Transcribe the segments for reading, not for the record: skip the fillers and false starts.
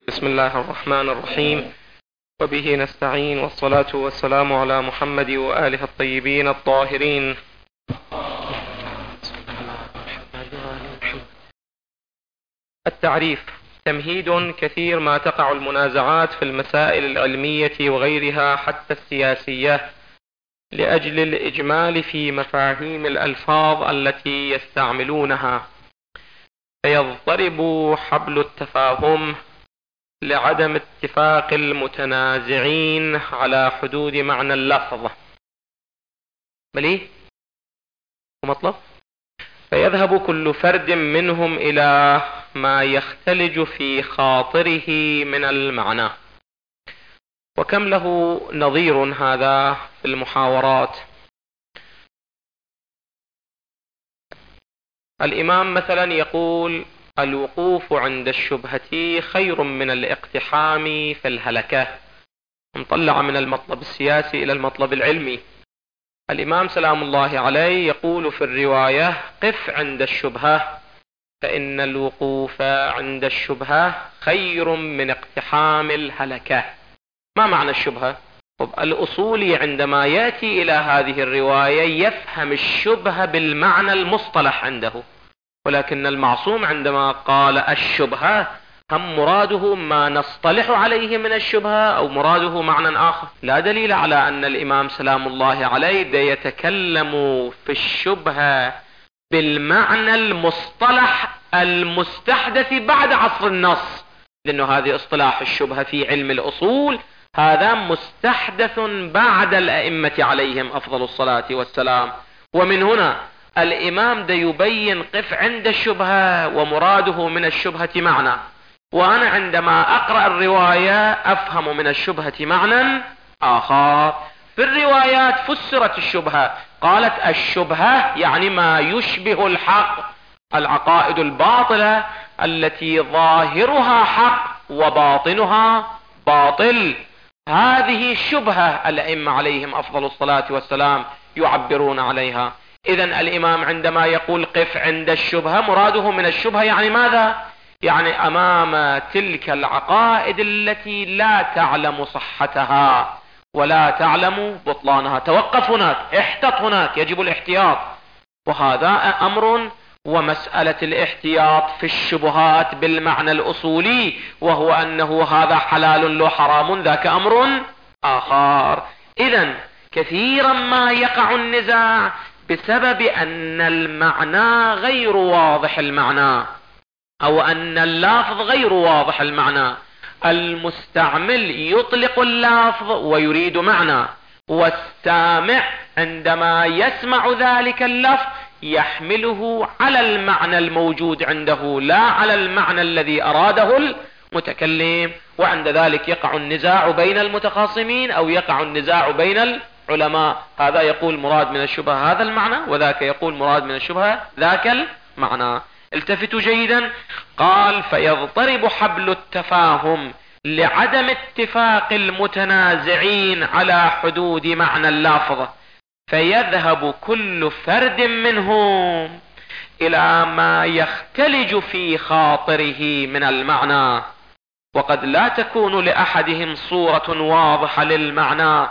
بسم الله الرحمن الرحيم، وبه نستعين، والصلاة والسلام على محمد وآله الطيبين الطاهرين. التعريف: تمهيد. كثير ما تقع المنازعات في المسائل العلمية وغيرها حتى السياسية لأجل الإجمال في مفاهيم الألفاظ التي يستعملونها، فيضطرب حبل التفاهم لعدم اتفاق المتنازعين على حدود معنى اللفظ. مليه ومطلب، فيذهب كل فرد منهم إلى ما يختلج في خاطره من المعنى. وكم له نظير هذا في المحاورات. الإمام مثلا يقول: الوقوف عند الشبهة خير من الاقتحام في الهلكة. نطلع من المطلب السياسي إلى المطلب العلمي. الإمام سلام الله عليه يقول في الرواية: قف عند الشبهة، فإن الوقوف عند الشبهة خير من اقتحام الهلكة. ما معنى الشبهة؟ الأصولي عندما يأتي إلى هذه الرواية يفهم الشبهة بالمعنى المصطلح عنده، ولكن المعصوم عندما قال الشبهة هم مراده ما نصطلح عليه من الشبهة أو مراده معنى آخر. لا دليل على أن الإمام سلام الله عليه يتكلم في الشبهة بالمعنى المصطلح المستحدث بعد عصر النص، لأنه هذه اصطلاح الشبهة في علم الأصول، هذا مستحدث بعد الأئمة عليهم أفضل الصلاة والسلام. ومن هنا الإمام يبين قف عند الشبهة ومراده من الشبهة معنى، وأنا عندما أقرأ الرواية أفهم من الشبهة معنى آخر. في الروايات فسرت الشبهة، قالت الشبهة يعني ما يشبه الحق، العقائد الباطلة التي ظاهرها حق وباطنها باطل، هذه الشبهة الأئمة عليهم أفضل الصلاة والسلام يعبرون عليها. إذن الإمام عندما يقول قف عند الشبهة مراده من الشبهة يعني ماذا؟ يعني أمام تلك العقائد التي لا تعلم صحتها ولا تعلم بطلانها، توقف هناك، احتط هناك، يجب الاحتياط. وهذا أمر، ومسألة الاحتياط في الشبهات بالمعنى الأصولي وهو أنه هذا حلال له حرام، ذاك أمر آخر. إذن كثيرا ما يقع النزاع بسبب أن المعنى غير واضح المعنى، أو أن اللفظ غير واضح المعنى. المستعمل يطلق اللفظ ويريد معنى، والسامع عندما يسمع ذلك اللفظ يحمله على المعنى الموجود عنده لا على المعنى الذي أراده المتكلم، وعند ذلك يقع النزاع بين المتخاصمين أو يقع النزاع بين العلماء. هذا يقول مراد من الشبهة هذا المعنى، وذاك يقول مراد من الشبهة ذاك المعنى. التفتوا جيدا. قال: فيضطرب حبل التفاهم لعدم اتفاق المتنازعين على حدود معنى اللفظ، فيذهب كل فرد منهم إلى ما يختلج في خاطره من المعنى، وقد لا تكون لأحدهم صورة واضحة للمعنى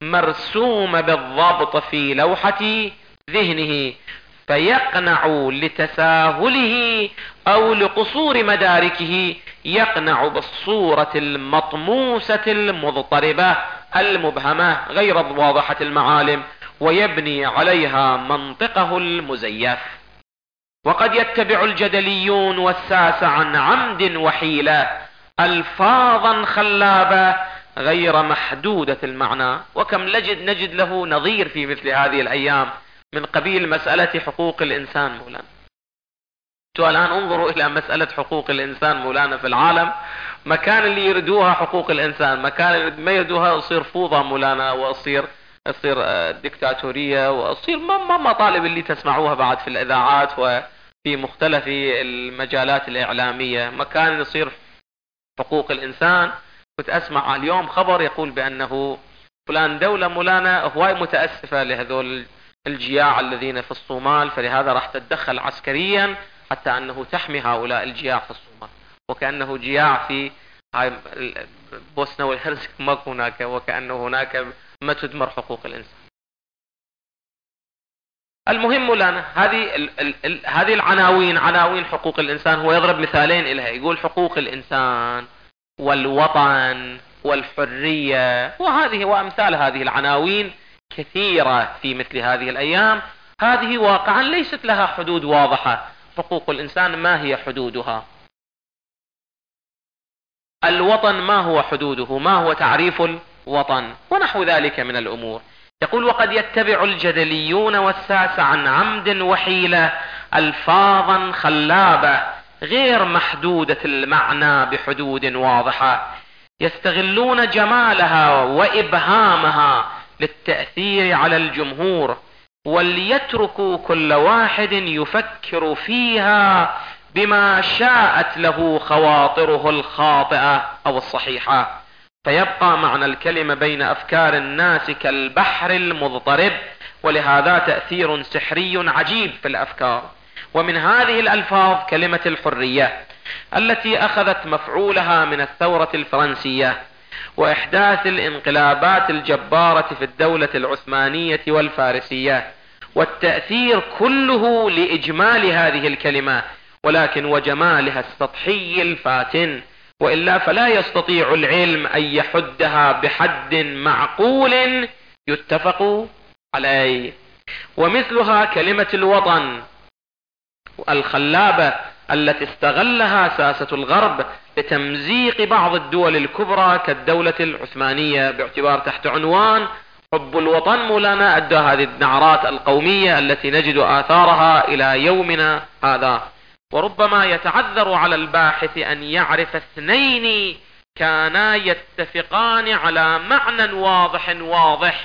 مرسومة بالضبط في لوحة ذهنه، فيقنع لتساهله أو لقصور مداركه، يقنع بالصورة المطموسة المضطربة المبهمة غير واضحة المعالم، ويبني عليها منطقه المزيف. وقد يتبع الجدليون والساس عن عمد وحيلة ألفاظا خلابة غير محدودة المعنى. وكم نجد له نظير في مثل هذه الأيام من قبيل مسألة حقوق الإنسان. مولانا الآن انظروا إلى مسألة حقوق الإنسان مولانا في العالم، مكان اللي يردوها حقوق الإنسان، مكان ما يردوها يصير فوضى مولانا، ويصير ديكتاتورية، ويصير ما مطالب اللي تسمعوها بعد في الإذاعات وفي مختلف المجالات الإعلامية. مكان يصير حقوق الإنسان. كنت أسمع اليوم خبر يقول بأنه فلان دولة مولانا هواي متأسفة لهذول الجياع الذين في الصومال، فلهذا راح تتدخل عسكريا حتى أنه تحمي هؤلاء الجياع في الصومال، وكأنه جياع في هاي بوسنا والهرسك ماكو هناك، وكأنه هناك ما تدمر حقوق الإنسان. المهم لنا هذه العناوين، عناوين حقوق الإنسان، هو يضرب مثالين إلها، يقول حقوق الإنسان والوطن والحرية، وهذه وأمثال هذه العناوين كثيرة في مثل هذه الأيام. هذه واقعا ليست لها حدود واضحة. حقوق الإنسان ما هي حدودها؟ الوطن ما هو حدوده؟ ما هو تعريف الوطن؟ ونحو ذلك من الأمور. يقول: وقد يتبع الجدليون والساسة عن عمد وحيلة ألفاظا خلابة غير محدودة المعنى بحدود واضحة، يستغلون جمالها وإبهامها للتأثير على الجمهور، وليتركوا كل واحد يفكر فيها بما شاءت له خواطره الخاطئة أو الصحيحة، فيبقى معنى الكلمة بين أفكار الناس كالبحر المضطرب، ولهذا تأثير سحري عجيب في الأفكار. ومن هذه الألفاظ كلمة الحرية التي أخذت مفعولها من الثورة الفرنسية وإحداث الانقلابات الجبارة في الدولة العثمانية والفارسية، والتأثير كله لإجمال هذه الكلمة ولكن وجمالها السطحي الفاتن، وإلا فلا يستطيع العلم أن يحدها بحد معقول يتفق عليه. ومثلها كلمة الوطن الخلابة التي استغلها ساسة الغرب لتمزيق بعض الدول الكبرى كالدولة العثمانية، باعتبار تحت عنوان حب الوطن مولانا أدى هذه النعرات القومية التي نجد آثارها إلى يومنا هذا. وربما يتعذر على الباحث أن يعرف اثنين كانا يتفقان على معنى واضح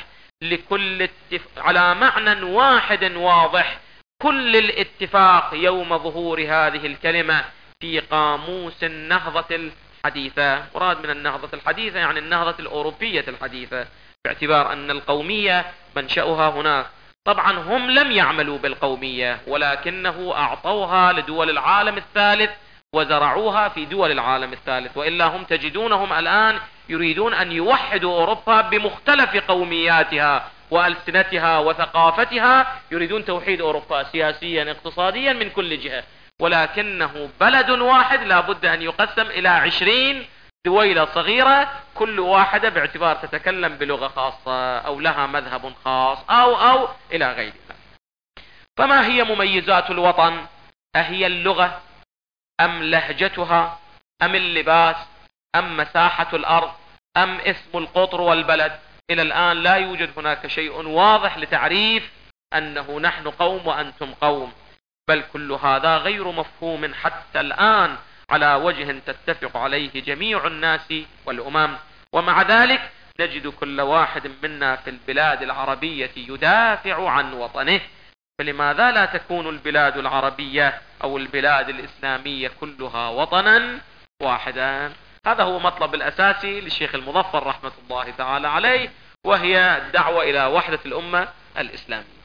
على معنى واحد واضح، كل الاتفاق يوم ظهور هذه الكلمة في قاموس النهضة الحديثة. مراد من النهضة الحديثة يعني النهضة الأوروبية الحديثة، باعتبار أن القومية منشأها هناك. طبعا هم لم يعملوا بالقومية، ولكنه أعطوها لدول العالم الثالث وزرعوها في دول العالم الثالث، وإلا هم تجدونهم الآن يريدون أن يوحدوا أوروبا بمختلف قومياتها وألسنتها وثقافتها، يريدون توحيد أوروبا سياسيا اقتصاديا من كل جهة، ولكنه بلد واحد لا بد أن يقسم إلى 20 دويلة صغيرة، كل واحدة باعتبار تتكلم بلغة خاصة أو لها مذهب خاص أو إلى غير ذلك. فما هي مميزات الوطن؟ أهي اللغة أم لهجتها أم اللباس أم مساحة الأرض أم اسم القطر والبلد؟ إلى الآن لا يوجد هناك شيء واضح لتعريف أنه نحن قوم وأنتم قوم، بل كل هذا غير مفهوم حتى الآن على وجه تتفق عليه جميع الناس والأمم. ومع ذلك نجد كل واحد منا في البلاد العربية يدافع عن وطنه، فلماذا لا تكون البلاد العربية أو البلاد الإسلامية كلها وطنا واحدا؟ هذا هو مطلب الأساسي للشيخ المظفر رحمة الله تعالى عليه، وهي الدعوة إلى وحدة الأمة الإسلامية.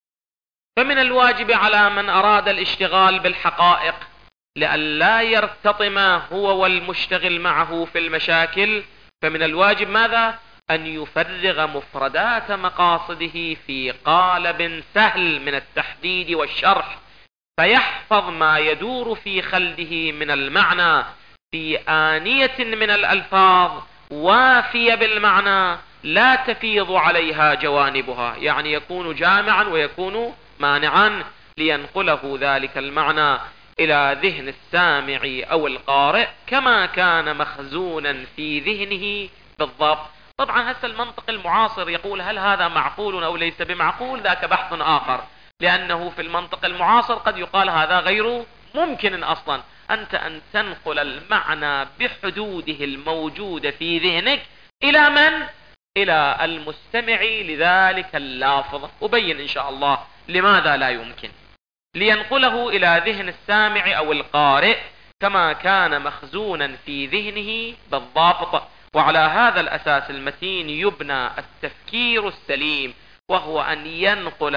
فمن الواجب على من أراد الاشتغال بالحقائق لئلا يرتطم هو والمشتغل معه في المشاكل، فمن الواجب ماذا؟ أن يفرغ مفردات مقاصده في قالب سهل من التحديد والشرح، فيحفظ ما يدور في خلده من المعنى في آنية من الألفاظ وافية بالمعنى لا تفيض عليها جوانبها، يعني يكون جامعا ويكون مانعا، لينقله ذلك المعنى إلى ذهن السامع أو القارئ كما كان مخزونا في ذهنه بالضبط. طبعا هسه المنطق المعاصر يقول هل هذا معقول أو ليس بمعقول، ذاك بحث آخر، لأنه في المنطق المعاصر قد يقال هذا غير ممكن أصلا، أنت أن تنقل المعنى بحدوده الموجودة في ذهنك إلى من؟ إلى المستمع لذلك اللافظ. أبين إن شاء الله لماذا لا يمكن، لينقله إلى ذهن السامع أو القارئ كما كان مخزونا في ذهنه بالضبط. وعلى هذا الأساس المتين يبنى التفكير السليم، وهو أن ينقل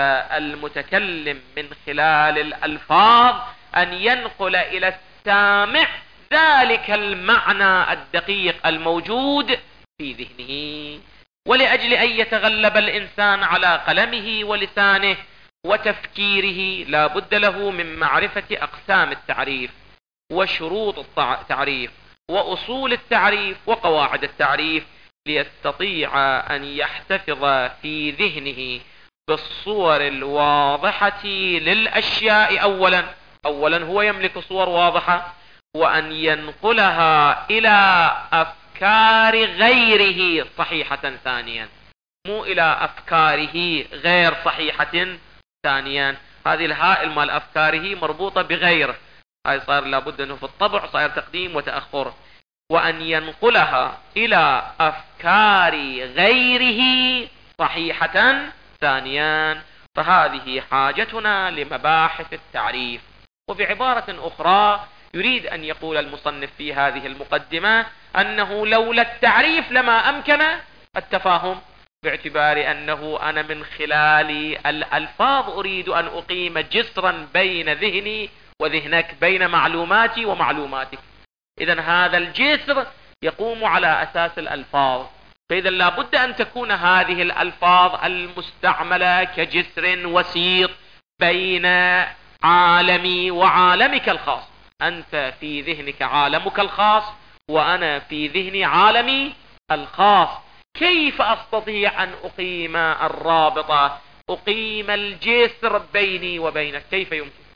المتكلم من خلال الألفاظ، أن ينقل إلى السامع ذلك المعنى الدقيق الموجود في ذهنه. ولأجل أن يتغلب الإنسان على قلمه ولسانه وتفكيره لا بد له من معرفة أقسام التعريف وشروط التعريف وأصول التعريف وقواعد التعريف، ليستطيع أن يحتفظ في ذهنه بالصور الواضحة للأشياء. أولا هو يملك صور واضحة، وأن ينقلها إلى أفكار غيره صحيحة ثانيا، مو إلى أفكاره غير صحيحة ثانيا. هذه الهاء مال أفكاره مربوطة بغير، هاي صار لابد أنه في الطبع صار تقديم وتأخر. وأن ينقلها إلى أفكار غيره صحيحة ثانيا. فهذه حاجتنا لمباحث التعريف. وبعبارة أخرى يريد أن يقول المصنف في هذه المقدمة أنه لولا التعريف لما أمكن التفاهم، باعتبار أنه أنا من خلال الألفاظ أريد أن أقيم جسرا بين ذهني وذهنك، بين معلوماتي ومعلوماتك. إذن هذا الجسر يقوم على أساس الألفاظ، فإذا لابد أن تكون هذه الألفاظ المستعملة كجسر وسيط بين عالمي وعالمك الخاص. أنت في ذهنك عالمك الخاص، وأنا في ذهني عالمي الخاص. كيف أستطيع أن أقيم الرابطة، أقيم الجسر بيني وبينك؟ كيف يمكن؟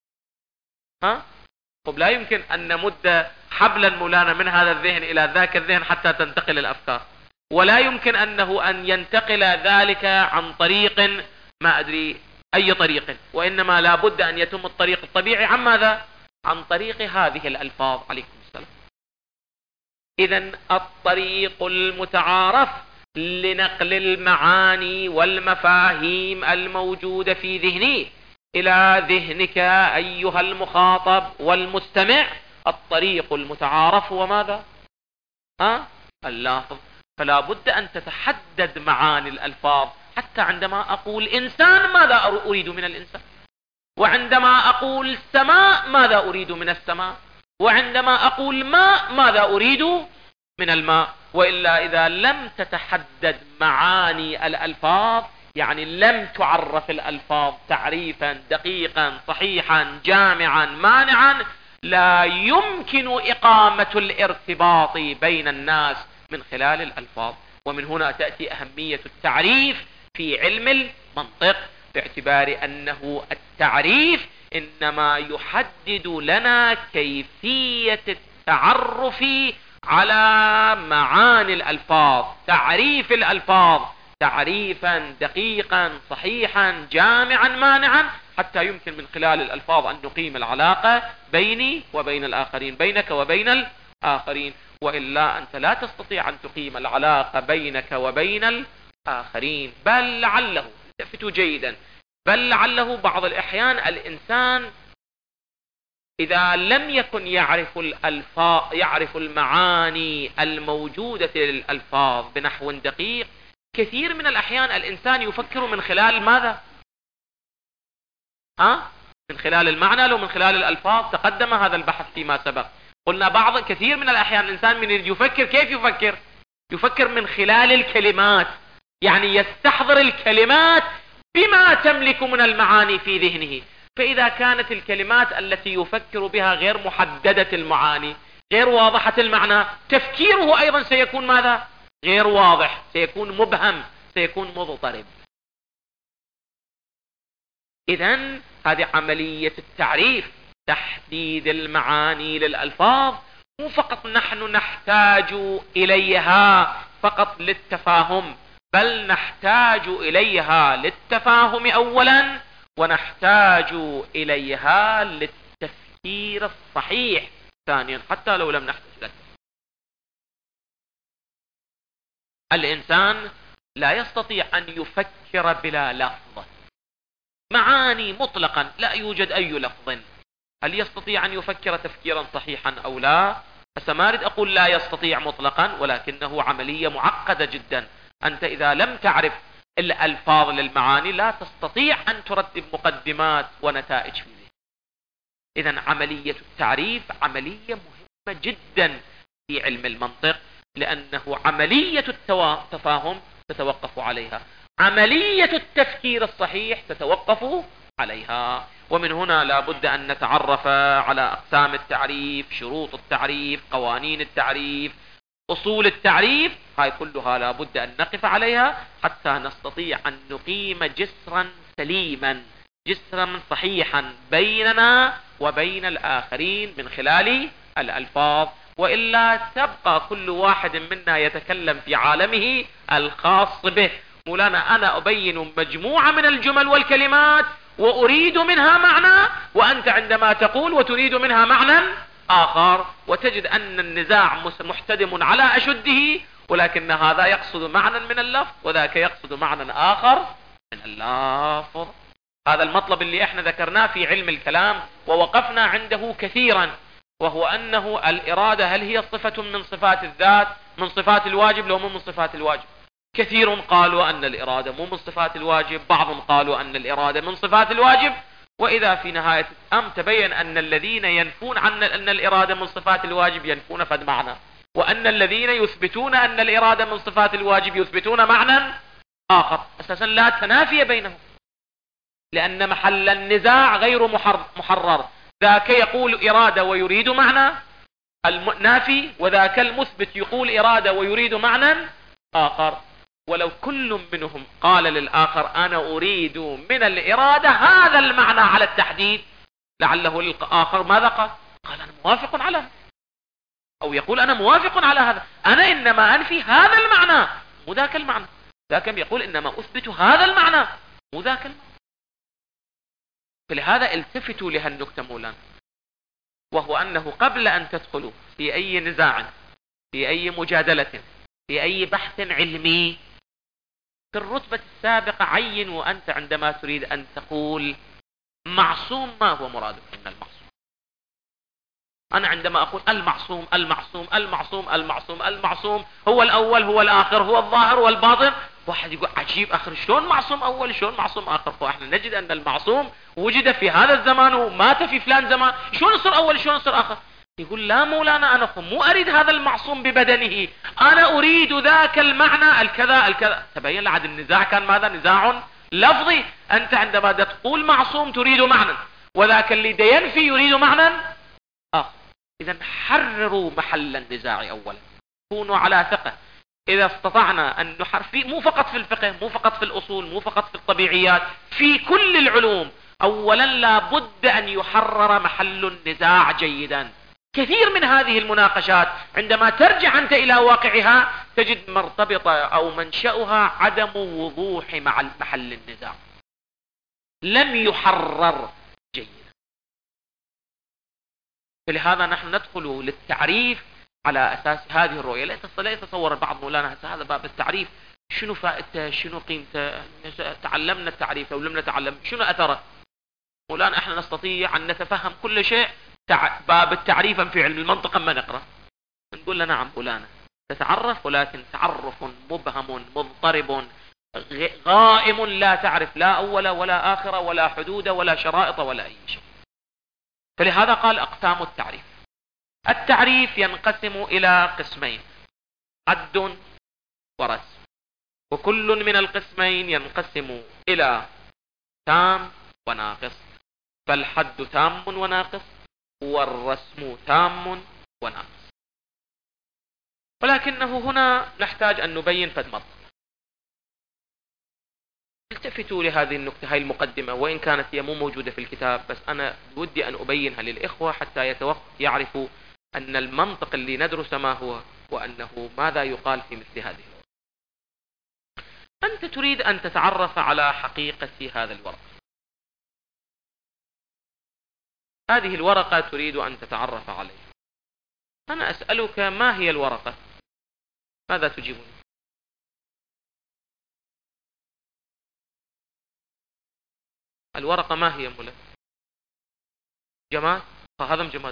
طب لا يمكن أن نمد حبلا مولانا من هذا الذهن إلى ذاك الذهن حتى تنتقل الأفكار، ولا يمكن أن ينتقل ذلك عن طريق ما أدري أي طريق، وإنما لا بد أن يتم الطريق الطبيعي. عن ماذا؟ عن طريق هذه الألفاظ. عليكم السلام. إذن الطريق المتعارف لنقل المعاني والمفاهيم الموجودة في ذهني إلى ذهنك أيها المخاطب والمستمع، الطريق المتعارف هو ماذا؟ اللافظ. فلا بد أن تتحدد معاني الألفاظ. حتى عندما أقول إنسان ماذا أريد من الإنسان، وعندما أقول سماء ماذا أريد من السماء، وعندما أقول ماء ماذا أريد من الماء. وإلا إذا لم تتحدد معاني الألفاظ، يعني لم تعرف الألفاظ تعريفا دقيقا صحيحا جامعا مانعا، لا يمكن إقامة الارتباط بين الناس من خلال الألفاظ. ومن هنا تأتي أهمية التعريف في علم المنطق، باعتبار أنه التعريف إنما يحدد لنا كيفية التعرف على معاني الألفاظ، تعريف الألفاظ تعريفا دقيقا صحيحا جامعا مانعا، حتى يمكن من خلال الألفاظ أن نقيم العلاقة بيني وبين الآخرين، بينك وبين الآخرين. وإلا أنت لا تستطيع أن تقيم العلاقة بينك وبين الآخرين. بل لعله، التفتوا جيدا، بل لعله بعض الأحيان الإنسان إذا لم يكن يعرف المعاني الموجودة للألفاظ بنحو دقيق، كثير من الأحيان الإنسان يفكر من خلال ماذا؟ من خلال المعنى لو من خلال الألفاظ. تقدم هذا البحث فيما سبق، قلنا كثير من الأحيان الإنسان من يفكر كيف يفكر من خلال الكلمات، يعني يستحضر الكلمات بما تملك من المعاني في ذهنه. فإذا كانت الكلمات التي يفكر بها غير محددة المعاني، غير واضحة المعنى، تفكيره أيضا سيكون ماذا؟ غير واضح، سيكون مبهم، سيكون مضطرب. إذن هذه عملية التعريف، تحديد المعاني للألفاظ. مو فقط نحن نحتاج إليها فقط للتفاهم، بل نحتاج إليها للتفاهم أولا، ونحتاج إليها للتفكير الصحيح ثانيا، حتى لو لم نحتاج لك. الإنسان لا يستطيع أن يفكر بلا لفظ، معاني مطلقا لا يوجد أي لفظ. هل يستطيع أن يفكر تفكيرا صحيحا أو لا؟ ما أريد أقول لا يستطيع مطلقا، ولكنه عملية معقدة جدا. أنت إذا لم تعرف الألفاظ للمعاني لا تستطيع أن ترتب مقدمات ونتائج في ذلك. إذن عملية التعريف عملية مهمة جدا في علم المنطق، لأنه عملية التفاهم تتوقف عليها، عملية التفكير الصحيح تتوقف عليها. ومن هنا لا بد أن نتعرف على أقسام التعريف، شروط التعريف، قوانين التعريف، أصول التعريف، هاي كلها لا بد أن نقف عليها حتى نستطيع أن نقيم جسرا سليما، جسرا صحيحا بيننا وبين الآخرين من خلال الألفاظ، وإلا تبقى كل واحد منا يتكلم في عالمه الخاص به. مولانا أنا أبين مجموعة من الجمل والكلمات وأريد منها معنى، وأنت عندما تقول وتريد منها معنى آخر، وتجد أن النزاع محتدم على أشده، ولكن هذا يقصد معنى من اللفظ وذاك يقصد معنى آخر من اللفظ. هذا المطلب اللي احنا ذكرناه في علم الكلام ووقفنا عنده كثيرا، وهو أنه الإرادة هل هي صفة من صفات الذات، من صفات الواجب، لو من صفات الواجب؟ كثير قالوا أن الإرادة مو من صفات الواجب، بعضهم قالوا أن الإرادة من صفات الواجب، وإذا في نهاية الأمر تبين أن الذين ينفون عن أن الإرادة من صفات الواجب ينفون فد معنى، وأن الذين يثبتون أن الإرادة من صفات الواجب يثبتون معنى آخر. أساسا لا تنافي بينهم، لأن محل النزاع غير محرر، ذاك يقول إرادة ويريد معنى النافي، وذاك المثبت يقول إرادة ويريد معنى آخر. ولو كل منهم قال للآخر أنا أريد من الإرادة هذا المعنى على التحديد، لعله الآخر ماذا قال؟ قال أنا موافق على هذا، أو يقول أنا موافق على هذا، أنا إنما أنفي هذا المعنى مو ذاك المعنى، ذاك يقول إنما أثبت هذا المعنى مو ذاك المعنى. فلهذا التفتوا لهالنكتة مولانا، وهو أنه قبل أن تدخلوا في أي نزاع، في أي مجادلة، في أي بحث علمي، في الرتبة السابقة عين وأنت عندما تريد أن تقول معصوم ما هو مرادك من المعصوم. أنا عندما أقول المعصوم المعصوم المعصوم المعصوم المعصوم هو الأول هو الآخر هو الظاهر والباطن، واحد يقول عجيب آخر شلون معصوم أول شلون معصوم آخر؟ فإحنا نجد أن المعصوم وجد في هذا الزمان ومات في فلان زمان، شلون يصير أول شلون يصير آخر؟ يقول لا مولانا أنا مو أريد هذا المعصوم ببدنه، أنا أريد ذاك المعنى الكذا الكذا. تبين لعد النزاع كان ماذا؟ نزاع لفظي. أنت عندما تقول معصوم تريد معنى، وذاك اللي ينفي يريد معنى آخر. إذا حرروا محل النزاع أولا، كونوا على ثقة. إذا استطعنا أن نحرر مو فقط في الفقه، مو فقط في الأصول، مو فقط في الطبيعيات، في كل العلوم، أولا لا بد أن يحرر محل النزاع جيدا. كثير من هذه المناقشات عندما ترجع أنت إلى واقعها تجد مرتبطة أو منشأها عدم وضوح مع محل النزاع، لم يحرر جيدا. فلهذا نحن ندخل للتعريف على أساس هذه الرؤية. لا يتصور بعض مولانا هذا باب التعريف شنو فائدته، شنو قيمته، تعلمنا التعريف أو لم نتعلم، شنو أثره؟ مولانا احنا نستطيع أن نتفهم كل شيء باب التعريف في علم المنطق اما نقرأ نقول له نعم مولانا تتعرف، ولكن تعرف مبهم مضطرب غائم، لا تعرف لا أول ولا آخر ولا حدود ولا شرائط ولا أي شيء. فلهذا قال أقسام التعريف. التعريف ينقسم إلى قسمين، حد ورسم، وكل من القسمين ينقسم إلى تام وناقص، فالحد تام وناقص والرسم تام وناقص. ولكنه هنا نحتاج أن نبين فد مطلب. التفتوا لهذه النكتة، هاي المقدمة، وإن كانت هي مو موجودة في الكتاب، بس أنا ودي أن أبينها للإخوة حتى يعرفوا أن المنطق اللي ندرس ما هو، وأنه ماذا يقال في مثل هذه الورقة. أنت تريد أن تتعرف على حقيقة هذا الورق، هذه الورقة تريد أن تتعرف عليها. أنا أسألك ما هي الورقة؟ ماذا تجيبني؟ الورقة ما هي مولانا؟ جماد؟ هذا جماد،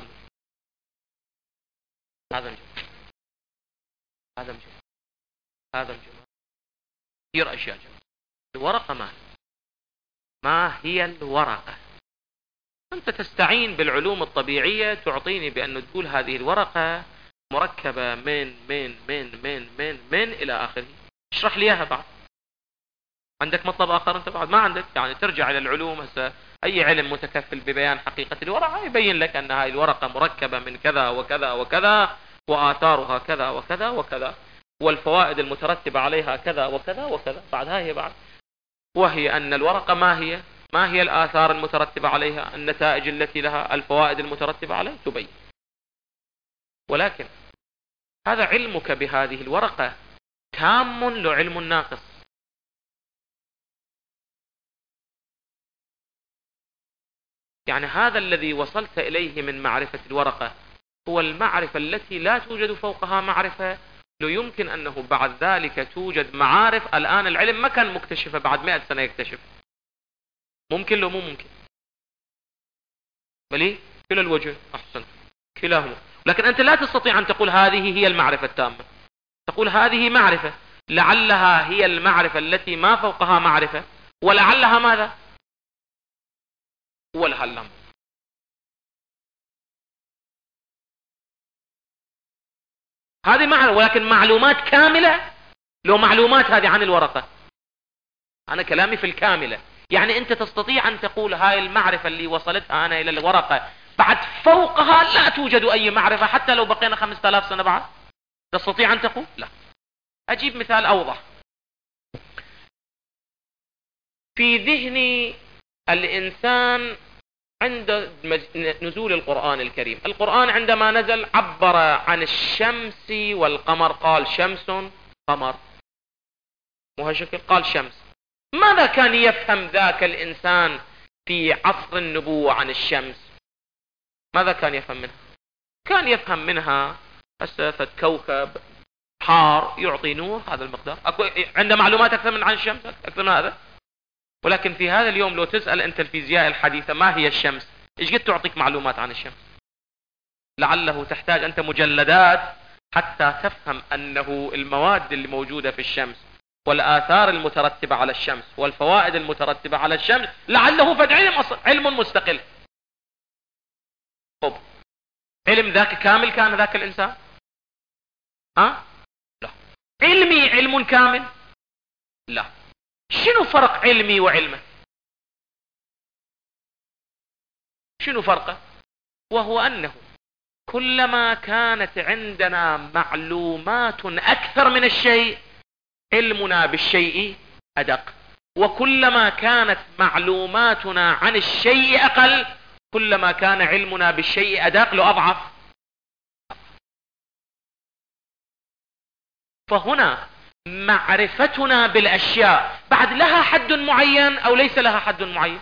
هذا جماد، هذا جماد، هذا جماد، كثير أشياء جماد. الورقة ما هي؟ ما هي الورقة؟ أنت تستعين بالعلوم الطبيعية تعطيني بأن تقول هذه الورقة مركبة من إلى آخره. اشرح لي إياها بعد. عندك مطلب آخر أنت بعد؟ ما عندك. يعني ترجع إلى العلوم. هسه أي علم متكفل ببيان حقيقة الورقة يبين لك أن هذه الورقة مركبة من كذا وكذا وكذا، وآثارها كذا وكذا وكذا، والفوائد المترتبة عليها كذا وكذا وكذا. بعد هاي بعد، وهي أن الورقة ما هي الآثار المترتبة عليها، النتائج التي لها، الفوائد المترتبة عليها تبين. ولكن هذا علمك بهذه الورقة تام لو علم ناقص. يعني هذا الذي وصلت إليه من معرفة الورقة هو المعرفة التي لا توجد فوقها معرفة. لو يمكن أنه بعد ذلك توجد معارف الآن العلم ما كان مكتشفة، بعد 100 سنة يكتشف. ممكن لو مو ممكن؟ بلي كلا الوجه أحسن، كلاهما. لكن أنت لا تستطيع أن تقول هذه هي المعرفة التامة. تقول هذه معرفة لعلها هي المعرفة التي ما فوقها معرفة، ولعلها ماذا؟ ولعلها هذه معرفة، ولكن معلومات كاملة. لو معلومات هذه عن الورقة، أنا كلامي في الكاملة. يعني أنت تستطيع أن تقول هاي المعرفة اللي وصلتها أنا إلى الورقة بعد فوقها لا توجد أي معرفة، حتى لو بقينا 5000 سنة بعد تستطيع أن تقول؟ لا. أجيب مثال أوضح. في ذهن الإنسان عند نزول القرآن الكريم، القرآن عندما نزل عبر عن الشمس والقمر، قال شمس قمر، مو هالشكل؟ قال شمس. ماذا كان يفهم ذاك الإنسان في عصر النبوة عن الشمس؟ ماذا كان يفهم منها؟ كان يفهم منها أسفة كوكب حار يعطي نور هذا المقدار. عنده معلومات أكثر من عن الشمس، أكثر من هذا. ولكن في هذا اليوم لو تسأل أنت الفيزياء الحديثة ما هي الشمس، إيش قد تعطيك معلومات عن الشمس؟ لعله تحتاج أنت مجلدات حتى تفهم أنه المواد اللي موجودة في الشمس والآثار المترتبة على الشمس والفوائد المترتبة على الشمس لعله فد علم مستقل. طب علم ذاك كامل كان ذاك الإنسان؟ لا. علمي علم كامل؟ لا. شنو فرق علمي وعلمه؟ شنو فرقه؟ وهو أنه كلما كانت عندنا معلومات أكثر من الشيء علمنا بالشيء أدق، وكلما كانت معلوماتنا عن الشيء أقل كلما كان علمنا بالشيء أدق لو أضعف. فهنا معرفتنا بالأشياء بعد لها حد معين أو ليس لها حد معين؟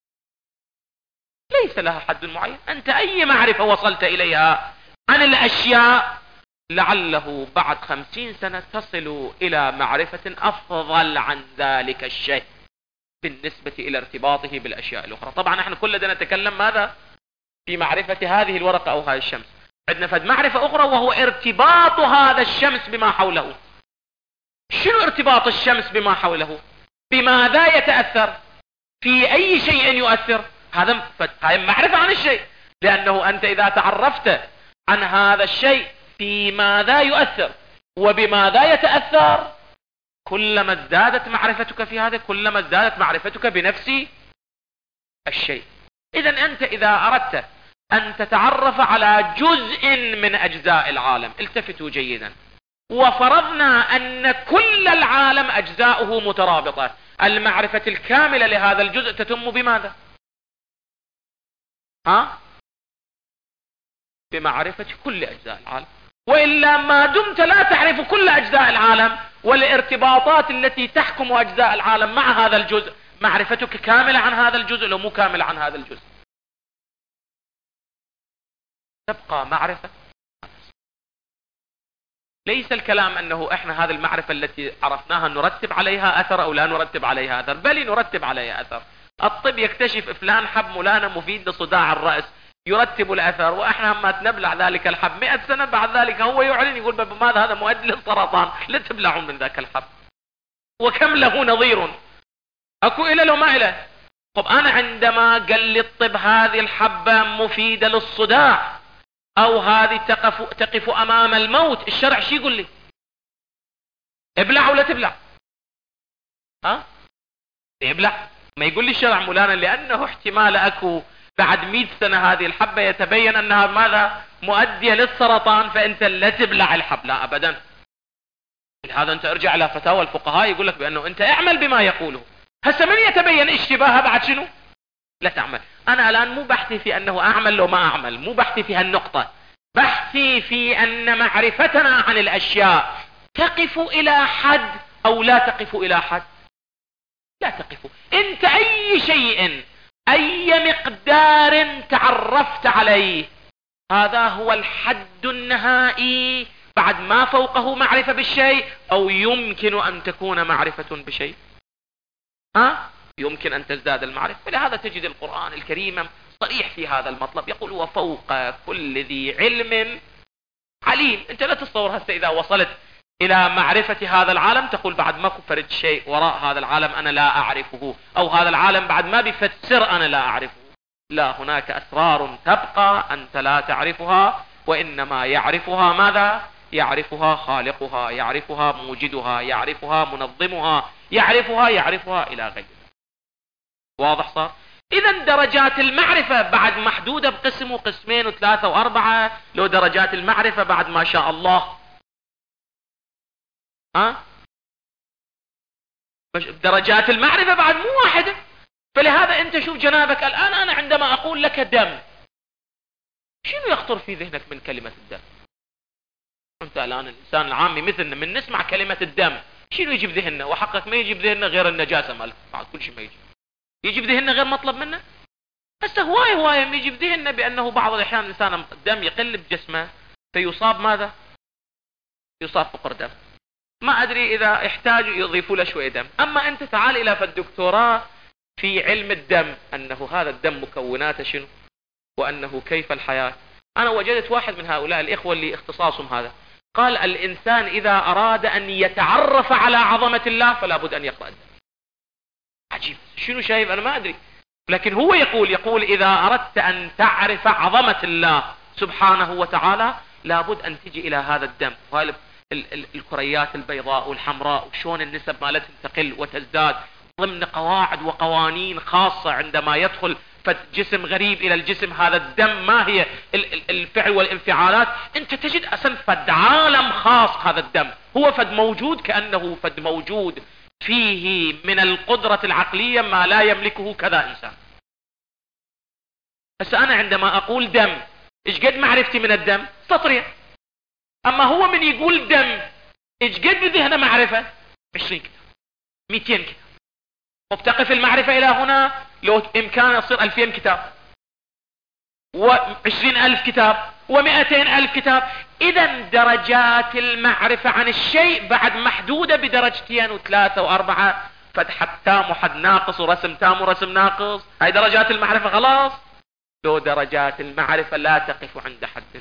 ليس لها حد معين. أنت أي معرفة وصلت إليها عن الأشياء لعله بعد 50 سنة تصل إلى معرفة أفضل عن ذلك الشيء بالنسبة إلى ارتباطه بالأشياء الأخرى. طبعا احنا كلنا نتكلم ماذا؟ في معرفة هذه الورقة أو هذه الشمس. عندنا فد معرفة أخرى وهو ارتباط هذا الشمس بما حوله. شنو ارتباط الشمس بما حوله؟ بماذا يتأثر؟ في أي شيء يؤثر؟ هذا معرفة عن الشيء. لأنه أنت إذا تعرفت عن هذا الشيء في ماذا يؤثر وبماذا يتأثر كلما ازدادت معرفتك في هذا كلما ازدادت معرفتك بنفس الشيء. إذا أنت إذا أردت أن تتعرف على جزء من أجزاء العالم، التفتوا جيدا، وفرضنا أن كل العالم أجزاؤه مترابطة، المعرفة الكاملة لهذا الجزء تتم بماذا؟ بمعرفة كل أجزاء العالم. وإلا ما دمت لا تعرف كل أجزاء العالم والارتباطات التي تحكم أجزاء العالم مع هذا الجزء، معرفتك كاملة عن هذا الجزء لو مو كاملة عن هذا الجزء؟ تبقى معرفة. ليس الكلام أنه إحنا هذه المعرفة التي عرفناها نرتب عليها أثر أو لا نرتب عليها أثر، بل نرتب عليها أثر. الطب يكتشف فلان حب مولانا مفيد لصداع الرأس، يرتب الأثر، وإحنا ما تنبلع ذلك الحب 100 سنة بعد ذلك هو يعلن يقول ماذا هذا مؤدي للسرطان، لا تبلعون من ذاك الحب. وكم له نظير، أكو إله لو ما إله. طب أنا عندما قال لي الطب هذه الحبة مفيدة للصداع أو هذه تقف أمام الموت، الشرع شي يقول لي؟ ابلع ولا تبلع؟ ابلع. ما يقول لي الشرع مولانا لأنه احتمال أكو بعد 100 سنة هذه الحبة يتبين أنها ماذا؟ مؤدية للسرطان، فأنت لا تبلع الحب. لا أبدا. لهذا أنت ارجع إلى فتاوى الفقهاء يقول لك بأنه أنت اعمل بما يقوله. هسه من يتبين اشتباهها بعد شنو؟ لا تعمل. أنا الآن مو بحثي في أنه أعمل لو ما أعمل، مو بحثي في هالنقطة، بحثي في أن معرفتنا عن الأشياء تقف إلى حد أو لا تقف إلى حد. لا تقف. أنت أي شيء أي مقدار تعرفت عليه هذا هو الحد النهائي، بعد ما فوقه معرفة بالشيء، أو يمكن أن تكون معرفة بشيء. يمكن أن تزداد المعرفة. فلهذا تجد القرآن الكريم صريح في هذا المطلب، يقول وفوق كل ذي علم عليم. أنت لا تتصور هسه إذا وصلت إلى معرفة هذا العالم تقول بعد ما فرد شيء وراء هذا العالم أنا لا أعرفه، أو هذا العالم بعد ما بفتسر أنا لا أعرفه. لا، هناك أسرار تبقى أنت لا تعرفها، وإنما يعرفها ماذا؟ يعرفها خالقها، يعرفها موجدها، يعرفها منظمها، يعرفها إلى غيره. واضح صار؟ إذا درجات المعرفة بعد محدودة بقسم وقسمين وثلاثة وأربعة، لو درجات المعرفة بعد ما شاء الله درجات المعرفة بعد مو واحدة. فلهذا أنت شوف جنابك الآن، أنا عندما أقول لك دم، شنو يخطر في ذهنك من كلمة الدم؟ أنت الآن الإنسان العامي مثلنا من نسمع كلمة الدم شنو يجي بذهننا؟ وحقك ما يجي بذهننا غير النجاسة مالك، بعد كل شيء ما يجي بذهننا غير مطلب منه. هسه هواية يجي بذهننا بأنه بعض الأحيان الإنسان الدم يقل بجسمه فيصاب ماذا؟ يصاب فقر دم. ما أدري إذا احتاجوا يضيفوا له شوية دم. أما أنت تعال إلى فالدكتوراه في علم الدم، أنه هذا الدم مكوناته شنو، وأنه كيف الحياة. أنا وجدت واحد من هؤلاء الإخوة اللي اختصاصهم هذا، قال الإنسان إذا أراد أن يتعرف على عظمة الله فلا بد أن يقرأ الدم. عجيب، شنو شايف أنا ما أدري، لكن هو يقول إذا أردت أن تعرف عظمة الله سبحانه وتعالى لابد أن تجي إلى هذا الدم. غالب الكريات البيضاء والحمراء وشون النسب مالتهم تقل وتزداد ضمن قواعد وقوانين خاصة. عندما يدخل جسم غريب إلى الجسم هذا الدم ما هي الفعل والانفعالات، أنت تجد أصلا فد عالم خاص. هذا الدم هو فد موجود، كأنه فد موجود فيه من القدرة العقلية ما لا يملكه كذا إنسان. بس أنا عندما أقول دم إيش قد معرفتي من الدم؟ سطرين. أما هو من يقول دم إيش قد بذهنه معرفة؟ 20 كتاب 200 كتاب. وبتقف المعرفة إلى هنا لو إمكان يصير 2000 كتاب و20,000 كتاب و200,000 كتاب. إذا درجات المعرفة عن الشيء بعد محدودة بدرجتين وثلاثة وأربعة، فتحة تام وحد ناقص ورسم تام ورسم ناقص، هاي درجات المعرفة خلاص. لو درجات المعرفة لا تقف عند حد.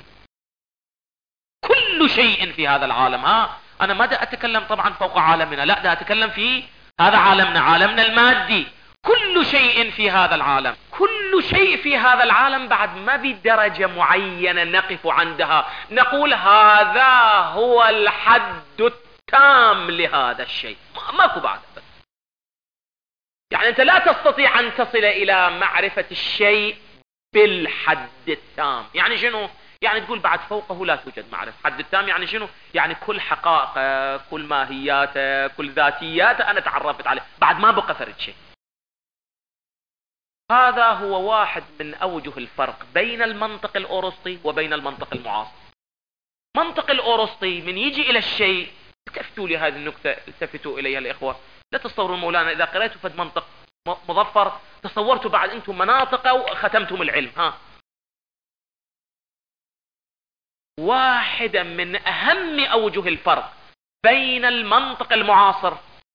كل شيء في هذا العالم، أنا ما دا أتكلم طبعا فوق عالمنا، لا دا أتكلم في هذا عالمنا المادي. كل شيء في هذا العالم، كل شيء في هذا العالم بعد ما بدرجة معينة نقف عندها نقول هذا هو الحد التام لهذا الشيء، ماكو بعد. بس يعني أنت لا تستطيع أن تصل إلى معرفة الشيء بالحد التام. يعني شنو؟ يعني تقول بعد فوقه لا توجد معرفة. حد التام يعني شنو؟ يعني كل حقائقه، كل ماهياته، كل ذاتياته أنا تعرفت عليه، بعد ما بقى فرد شيء. هذا هو واحد من أوجه الفرق بين المنطق الأرسطي وبين المنطق المعاصر. منطق الأرسطي من يجي إلى الشيء، التفتوا لي هذه النكتة، التفتوا إليها الإخوة. لا تصوروا مولانا إذا قرأتوا فد منطق مظفر تصورتوا بعد أنتم مناطق وختمتم العلم. واحدة من أهم أوجه الفرق بين المنطق المعاصر،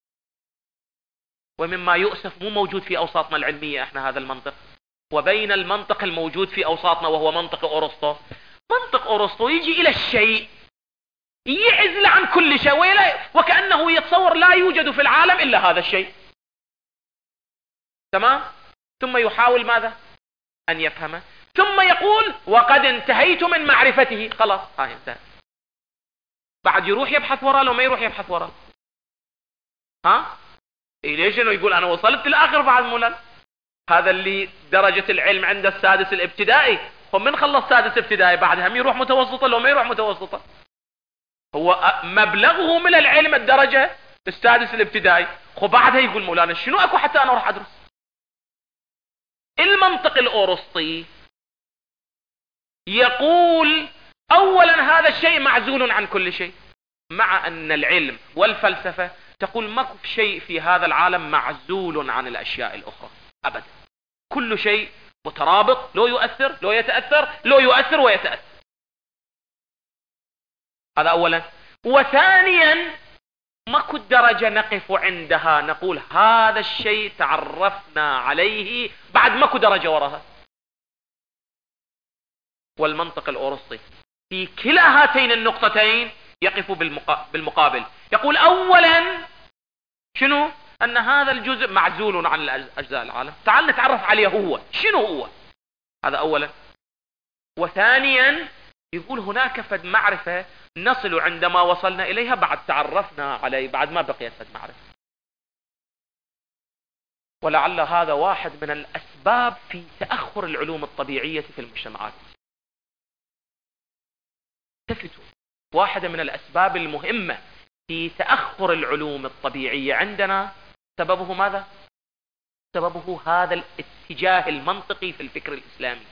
ومما يؤسف مو موجود في أوساطنا العلمية احنا هذا المنطق، وبين المنطق الموجود في أوساطنا وهو منطق أرسطو. منطق أرسطو يجي إلى الشيء يعزل عن كل شيء وكأنه يتصور لا يوجد في العالم إلا هذا الشيء. تمام؟ ثم يحاول ماذا؟ أن يفهمه، ثم يقول وقد انتهيت من معرفته، خلاص انتهى. بعد يروح يبحث وراء لو ما يروح يبحث وراء؟ ليش انه يقول انا وصلت للاخر بعد مولانا؟ هذا اللي درجة العلم عند السادس الابتدائي، ومن خلص سادس ابتدائي بعد هم يروح متوسطة لو ما يروح متوسطة؟ هو مبلغه من العلم الدرجة السادس الابتدائي، وبعدها يقول مولانا شنو اكو حتى انا اروح ادرس؟ المنطق الأورسطي يقول اولا هذا الشيء معزول عن كل شيء، مع ان العلم والفلسفة تقول ماكو شيء في هذا العالم معزول عن الاشياء الاخرى ابدا، كل شيء مترابط، لو يؤثر لو يتأثر، لو يؤثر ويتأثر. هذا اولا. وثانيا ماكو درجة نقف عندها نقول هذا الشيء تعرفنا عليه، بعد ماكو درجة وراها. والمنطق الأورسطي في كلا هاتين النقطتين يقف بالمقابل، يقول اولا شنو؟ ان هذا الجزء معزول عن اجزاء العالم، تعال نتعرف عليه هو شنو هو، هذا اولا. وثانيا يقول هناك فد معرفة نصل عندما وصلنا اليها بعد تعرفنا عليه، بعد ما بقيت فد معرفة. ولعل هذا واحد من الاسباب في تأخر العلوم الطبيعية في المجتمعات. التفتوا، واحدة من الاسباب المهمة في تأخر العلوم الطبيعية عندنا سببه ماذا؟ سببه هذا الاتجاه المنطقي في الفكر الإسلامي،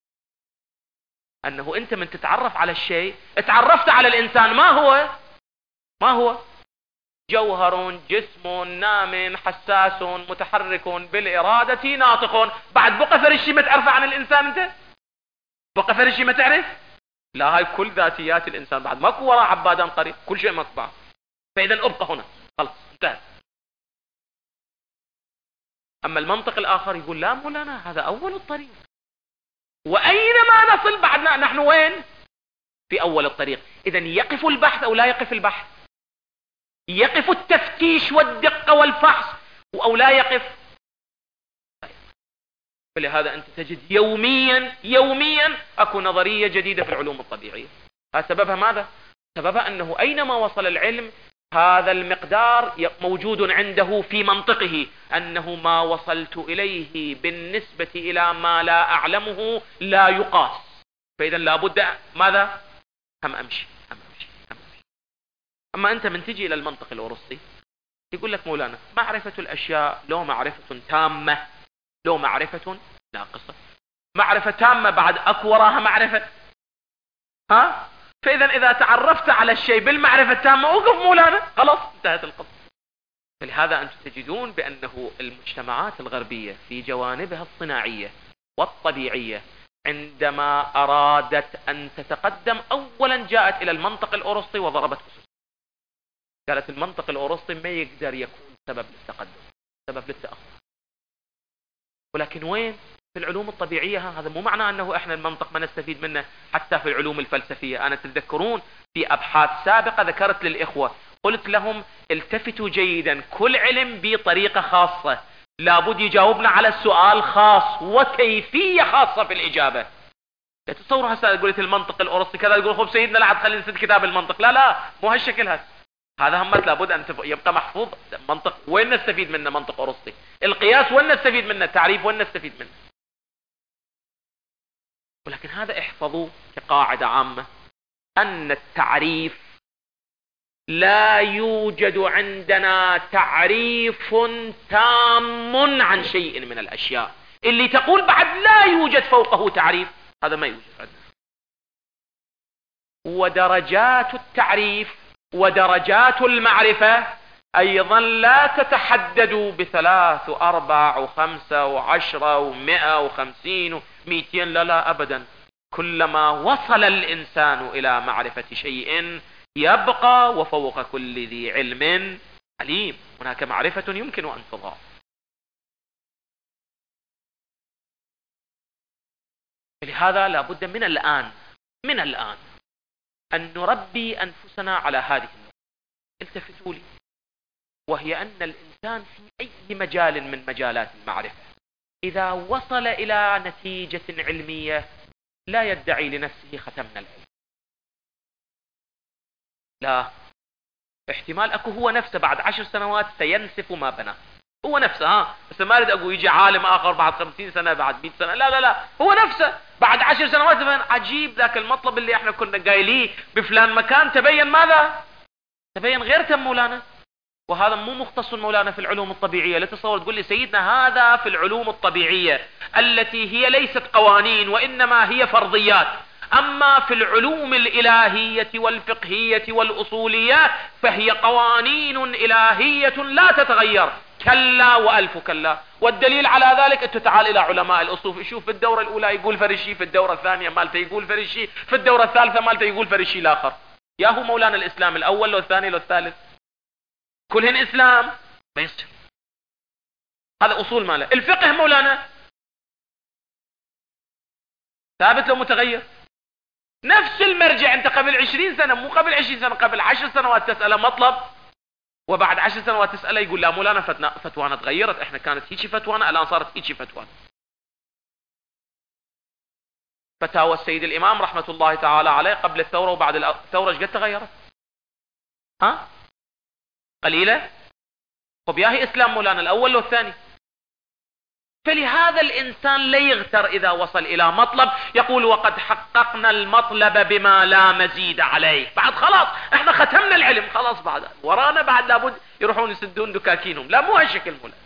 أنه أنت من تتعرف على الشيء اتعرفت على الإنسان، ما هو جوهر جسم نام حساس متحرك بالإرادة ناطق، بعد بقى فرشي ما تعرف عن الإنسان، أنت بقى فرشي ما تعرف؟ لا، هاي كل ذاتيات الإنسان بعد ماكو وراء عبادان قريب، كل شيء ماكو بعد، فإذا أبقى هنا خلاص انتهى. أما المنطق الآخر يقول لا مولانا هذا أول الطريق، وأينما نصل بعدنا نحن وين؟ في أول الطريق. إذن يقف البحث أو لا يقف البحث؟ يقف التفتيش والدقة والفحص أو لا يقف؟ فلهذا أنت تجد يوميا أكو نظرية جديدة في العلوم الطبيعية. سببها ماذا؟ سببها أنه أينما وصل العلم هذا المقدار موجود عنده في منطقه، أنه ما وصلت إليه بالنسبة إلى ما لا أعلمه لا يقاس، فإذا لابد ماذا؟ هم أمشي. أما أنت من تجي إلى المنطق الأورسطي يقول لك مولانا معرفة الأشياء لو معرفة تامة لو معرفة ناقصة، معرفة تامة بعد أكو وراها معرفة، فإذا إذا تعرفت على الشيء بالمعرفة التامة أوقف مولانا، خلاص انتهت القصة. فلهذا أنتم تجدون بأنه المجتمعات الغربية في جوانبها الصناعية والطبيعية عندما أرادت أن تتقدم أولا جاءت إلى المنطق الأورسطي وضربت أسس، قالت المنطق الأورسطي ما يقدر يكون سبب للتقدم، سبب للتأخر. ولكن وين؟ في العلوم الطبيعية. هذا مو معناه أنه إحنا المنطق ما نستفيد منه حتى في العلوم الفلسفية. أنا تتذكرون في أبحاث سابقة ذكرت للإخوة قلت لهم التفتوا جيدا، كل علم بطريقة خاصة لابد يجاوبنا على السؤال خاص وكيفية خاصة في الإجابة. لا تتصوروا هسه قلت المنطق الأورسطي كذا يقول خب سيدنا لا عاد خلينا نسد كتاب المنطق، لا مو هالشكل هذا همت لابد أن يبقى محفوظ. منطق وين نستفيد منه؟ منطق أورسطي. القياس وين نستفيد منه؟ التعريف وين نستفيد منه؟ ولكن هذا احفظوا كقاعدة عامة أن التعريف لا يوجد عندنا تعريف تام عن شيء من الأشياء. اللي تقول بعد لا يوجد فوقه تعريف هذا ما يوجد عندنا. ودرجات التعريف ودرجات المعرفة أيضا لا تتحدد ب3 و4 و5 و10 و150 و200، لا أبدا. كلما وصل الإنسان إلى معرفة شيء يبقى وفوق كل ذي علم عليم. هناك معرفة يمكن أن تضاف. لهذا لابد من الآن أن نربي أنفسنا على هذه النقطة. التفتوا لي، وهي أن الإنسان في أي مجال من مجالات المعرفة إذا وصل إلى نتيجة علمية لا يدعي لنفسه ختمنا العلم، لا، احتمال اكو هو نفسه بعد 10 سنوات سينسف ما بناه، هو نفسه، بس ما اريد اقول يجي عالم اخر بعد 50 سنة بعد 100 سنة، لا لا لا، هو نفسه بعد 10 سنوات عجيب ذاك المطلب اللي احنا كنا قايليه بفلان مكان تبين ماذا؟ تبين غير تم مولانا. وهذا مو مختص مولانا في العلوم الطبيعية، لا تصور تقول لي سيدنا هذا في العلوم الطبيعية التي هي ليست قوانين وإنما هي فرضيات، أما في العلوم الإلهية والفقهية والأصولية فهي قوانين إلهية لا تتغير، كلا وألف كلا. والدليل على ذلك أنت تعال إلى علماء الأصول، شوف في الدورة الأولى يقول فرشي، في الدورة الثانية مالته يقول فرشي، في الدورة الثالثة مالته يقول فرشي الآخر. يا هو مولانا الإسلام الأول لو الثاني لو الثالث كلهن إسلام ما يصير. هذا أصول ماله. الفقه مولانا ثابت لو متغير؟ نفس المرجع أنت قبل 20 سنة مو قبل 20 سنة، قبل 10 سنوات تسأله مطلب وبعد 10 سنوات تسأله يقول لا مولانا فتوانا تغيرت، احنا كانت هيجي فتوانا الآن صارت هيجي فتوانا. فتاوى السيد الإمام رحمة الله تعالى عليه قبل الثورة وبعد الثورة ايش قد تغيرت؟ قليلة؟ طب ياهي إسلام مولانا الأول والثاني. فلهذا الإنسان لا يغتر إذا وصل إلى مطلب يقول وقد حققنا المطلب بما لا مزيد عليه، بعد خلاص احنا ختمنا العلم خلاص، بعد ورانا بعد لابد يروحون يسدون دكاكينهم، لا مو هالشكل مولانا.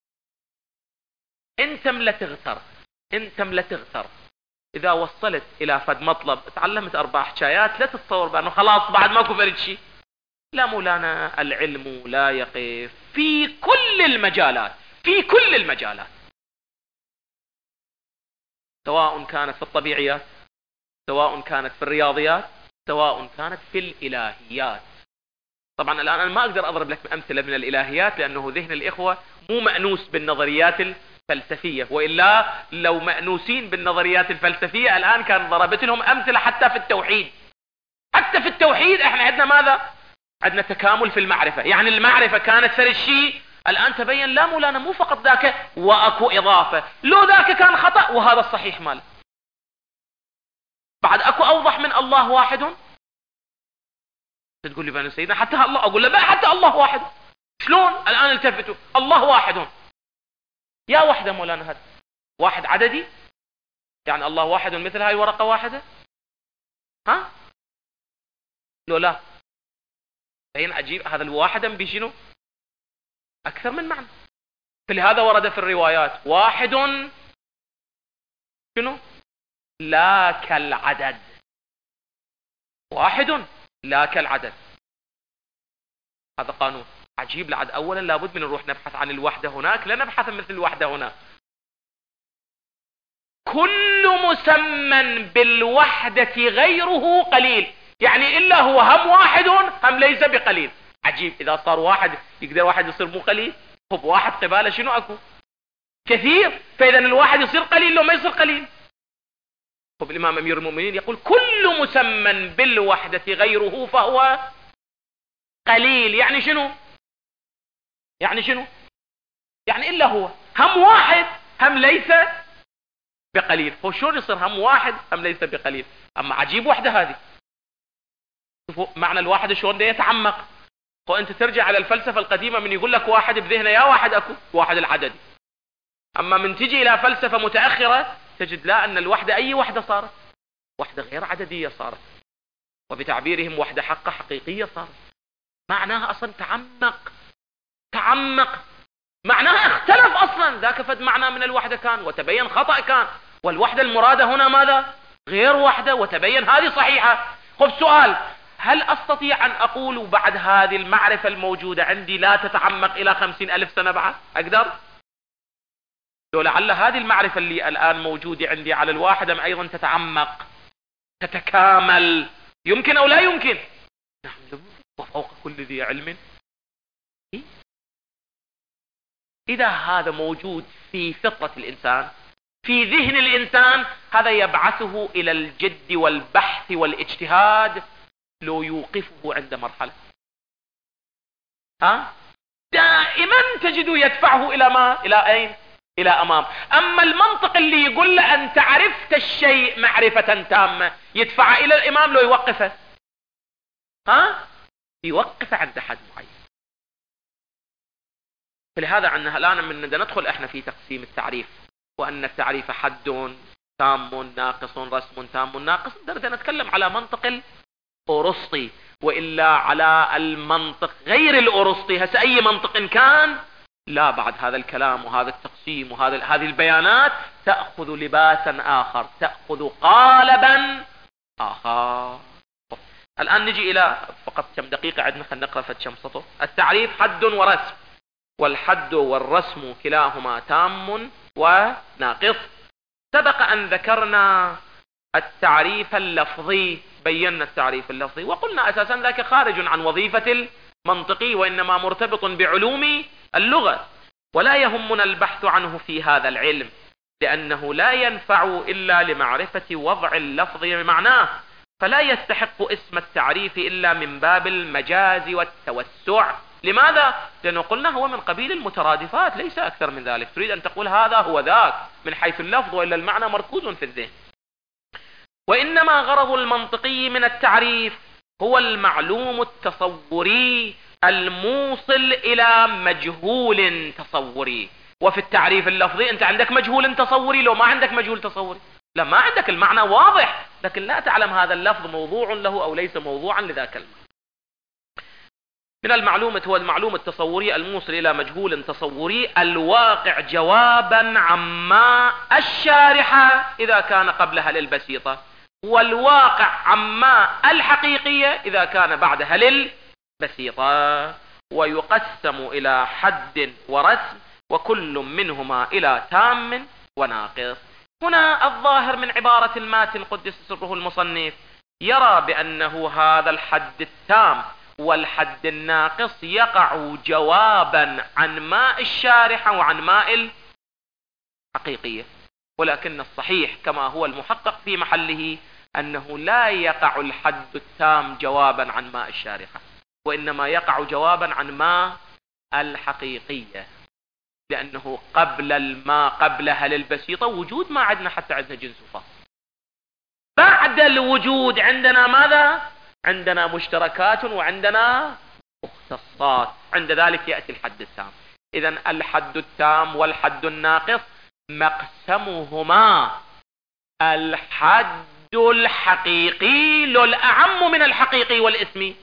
انتم لا تغتر، انتم لا تغتر. إذا وصلت إلى فد مطلب تعلمت 4 حكايات لا تتصور بأنه خلاص بعد ماكو فرد شيء، لا مولانا، العلم لا يقف في كل المجالات، في كل المجالات، سواء كانت في الطبيعيات، سواء كانت في الرياضيات، سواء كانت في الإلهيات. طبعا الآن أنا ما أقدر أضرب لك أمثلة من الإلهيات لأنه ذهن الإخوة مو مأنوس بالنظريات الفلسفية، وإلا لو مأنوسين بالنظريات الفلسفية الآن كان ضربت لهم أمثلة حتى في التوحيد. حتى في التوحيد احنا عندنا ماذا؟ عندنا تكامل في المعرفة، يعني المعرفة كانت فرد شيء، الآن تبين لا مولانا مو فقط ذاك وأكو إضافة، لو ذاك كان خطأ وهذا الصحيح ماله. بعد أكو أوضح من الله واحد؟ تقول لي بأن سيدنا حتى الله، أقول له حتى الله واحد، شلون الآن التفتوا الله واحد؟ يا وحدة مولانا، هذا واحد عددي يعني الله واحد مثل هاي ورقة واحدة؟ لو لا فين عجيب، هذا الواحد بشنو أكثر من معنى. فلهذا ورد في الروايات واحد شنو لا كالعدد، واحد لا كالعدد، هذا قانون عجيب. لعد أولا لابد من نروح نبحث عن الوحدة هناك، لا نبحث مثل الوحدة هنا. كل مسمى بالوحدة غيره قليل، يعني إلا هو هم واحد هم ليس بقليل. عجيب، إذا صار واحد يقدر واحد يصير مو قليل؟ طب واحد قباله شنو أكو؟ كثير، فإذا الواحد يصير قليل لو ما يصير قليل. طب الإمام أمير المؤمنين يقول كل مسمى بالوحدة غيره فهو قليل، يعني شنو؟ يعني شنو؟ يعني إلا هو هم واحد هم ليس بقليل. هو شلون يصير هم واحد هم ليس بقليل؟ أما عجيب وحدة هذه. شوفوا معنى الواحد شلون ده يتعمق. وانت ترجع على الفلسفة القديمة من يقول لك واحد بذهنه يا واحد اكو واحد العددي، اما من تجي الى فلسفة متأخرة تجد لا، ان الوحدة اي وحدة صارت وحدة غير عددية صارت، وبتعبيرهم وحدة حقة حقيقية صارت. معناها اصلا تعمق معناها اختلف اصلا، ذاك فد معنى من الوحدة كان وتبين خطأ كان، والوحدة المرادة هنا ماذا؟ غير وحدة وتبين هذه صحيحة. خب سؤال، هل أستطيع أن أقول بعد هذه المعرفة الموجودة عندي لا تتعمق إلى 50,000 سنة بعد؟ أقدر؟ لو لعل هذه المعرفة اللي الآن موجودة عندي على الواحد أيضا تتعمق تتكامل، يمكن أو لا يمكن؟ نعم، وفوق كل ذي علم. إذا هذا موجود في فطرة الإنسان في ذهن الإنسان، هذا يبعثه إلى الجد والبحث والاجتهاد لو يوقفه عند مرحلة. دائما تجد يدفعه إلى ما؟ إلى أين؟ إلى أمام. أما المنطق اللي يقول له أنت عرفت الشيء معرفة تامة، يدفع إلى الإمام لو يوقفه، يوقف عند حد معين. فلهذا عندنا الآن من ندخل احنا في تقسيم التعريف، وأن التعريف حد تام ناقص، رسم تام ناقص، بدنا نتكلم على منطق الأرسطي، وإلا على المنطق غير الأرسطي. هسه أي منطق إن كان، لا، بعد هذا الكلام وهذا التقسيم هذه البيانات تأخذ لباسا آخر، تأخذ قالبا آخر. الآن نجي إلى فقط كم دقيقة عندنا، خلينا نقرأ فد كم سطر. التعريف حد ورسم، والحد والرسم كلاهما تام وناقص. سبق أن ذكرنا التعريف اللفظي، بينا التعريف اللفظي وقلنا أساسا ذاك خارج عن وظيفة المنطقي، وإنما مرتبط بعلوم اللغة، ولا يهمنا البحث عنه في هذا العلم، لأنه لا ينفع إلا لمعرفة وضع اللفظ بمعناه، فلا يستحق اسم التعريف إلا من باب المجاز والتوسع. لماذا؟ لأنه قلنا هو من قبيل المترادفات، ليس أكثر من ذلك. تريد أن تقول هذا هو ذاك من حيث اللفظ، وإلا المعنى مركوز في الذهن. وإنما غرض المنطقي من التعريف هو المعلوم التصوري الموصل إلى مجهول تصوري. وفي التعريف اللفظي أنت عندك مجهول تصوري، لو ما عندك مجهول تصوري لا، ما عندك، المعنى واضح، لكن لا تعلم هذا اللفظ موضوع له أو ليس موضوعا لذاك المعنى. من المعلومة هو المعلوم التصوري الموصل إلى مجهول تصوري الواقع جوابا عما الشارحة إذا كان قبلها للبسيطة، والواقع عما الحقيقية إذا كان بعدها للبسيطة. ويقسم إلى حد ورسم، وكل منهما إلى تام وناقص. هنا الظاهر من عبارة الماتن قدس سره المصنف يرى بأنه هذا الحد التام والحد الناقص يقع جوابا عن ماء الشارحة وعن ماء الحقيقية، ولكن الصحيح كما هو المحقق في محله أنه لا يقع الحد التام جوابا عن ماء الشارحة، وإنما يقع جوابا عن ماء الحقيقية، لأنه قبل الماء قبلها للبسيطة وجود ما عندنا، حتى عندنا جنس وفاصل. بعد الوجود عندنا ماذا؟ عندنا مشتركات وعندنا مختصات، عند ذلك يأتي الحد التام. إذن الحد التام والحد الناقص مقسمهما الحد الحقيقي الأعم من الحقيقي والاسمي.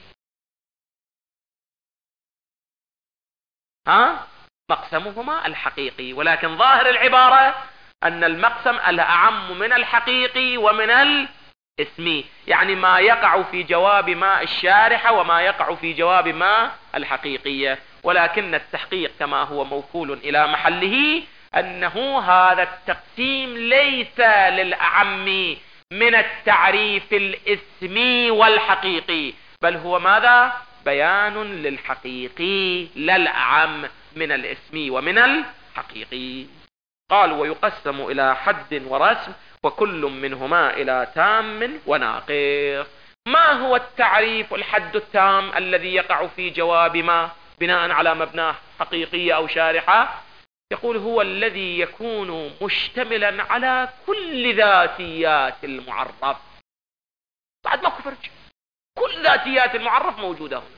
مقسمهما الحقيقي، ولكن ظاهر العبارة أن المقسم الأعم من الحقيقي ومن الاسمي، يعني ما يقع في جواب ما الشارحة وما يقع في جواب ما الحقيقية. ولكن التحقيق كما هو موكول إلى محله أنه هذا التقسيم ليس للأعم من التعريف الاسمي والحقيقي، بل هو ماذا؟ بيان للحقيقي لا الأعم من الاسمي ومن الحقيقي. قال ويقسم إلى حد ورسم، وكل منهما إلى تام وناقص. ما هو التعريف الحد التام الذي يقع في جواب ما بناء على مبناه حقيقية أو شارحة؟ يقول هو الذي يكون مشتملا على كل ذاتيات المعرف. بعد ما كفرج كل ذاتيات المعرف موجودة هنا.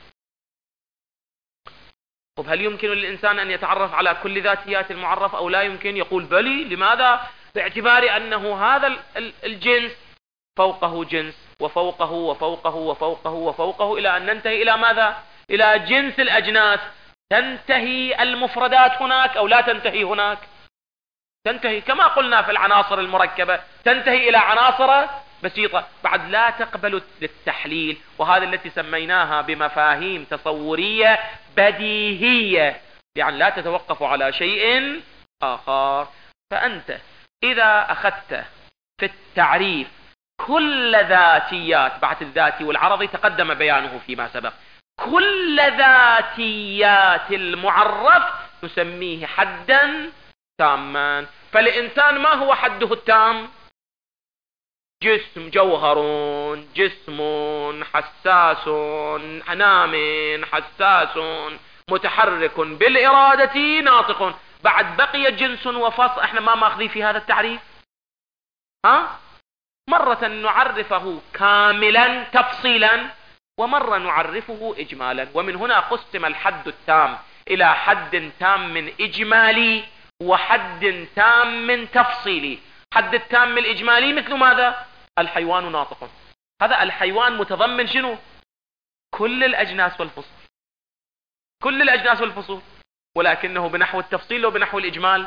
طب هل يمكن للإنسان أن يتعرف على كل ذاتيات المعرف أو لا يمكن؟ يقول بلي. لماذا؟ باعتبار أنه هذا الجنس فوقه جنس وفوقه وفوقه وفوقه وفوقه إلى أن ننتهي إلى ماذا؟ إلى جنس الأجناس. تنتهي المفردات هناك أو لا تنتهي هناك؟ تنتهي، كما قلنا في العناصر المركبة تنتهي إلى عناصر بسيطة، بعد لا تقبل التحليل، وهذا التي سميناها بمفاهيم تصورية بديهية، يعني لا تتوقف على شيء آخر. فأنت إذا أخذت في التعريف كل ذاتيات، بعد الذاتي والعرضي تقدم بيانه فيما سبق، كل ذاتيات المعرف نسميه حدا تاما. فالإنسان ما هو حده التام؟ جسم، جوهر، جسم حساس، نام حساس، متحرك بالإرادة، ناطق. بعد بقي جنس وفصل، احنا ما ماخذين في هذا التعريف. مرة نعرفه كاملا تفصيلا، ومرة نعرفه إجمالا. ومن هنا قسم الحد التام إلى حد تام من إجمالي وحد تام من تفصيلي. حد التام الإجمالي مثل ماذا؟ الحيوان ناطق. هذا الحيوان متضمن شنو؟ كل الأجناس والفصول، كل الأجناس والفصول، ولكنه بنحو التفصيل وبنحو الإجمال.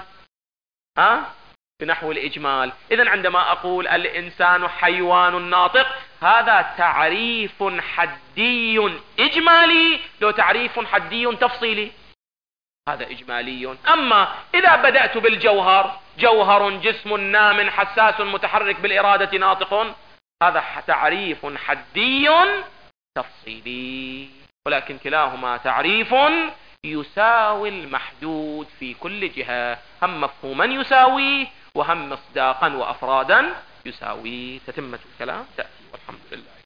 بنحو الإجمال. إذن عندما أقول الإنسان حيوان ناطق، هذا تعريف حدي إجمالي، لو تعريف حدي تفصيلي، هذا إجمالي. أما إذا بدأت بالجوهر، جوهر جسم نام حساس متحرك بالإرادة ناطق، هذا تعريف حدي تفصيلي، ولكن كلاهما تعريف يساوي المحدود في كل جهة، هم مفهوما يساوي وهم مصداقا وأفرادا يساوي. تتمة الكلام تأتي والحمد لله.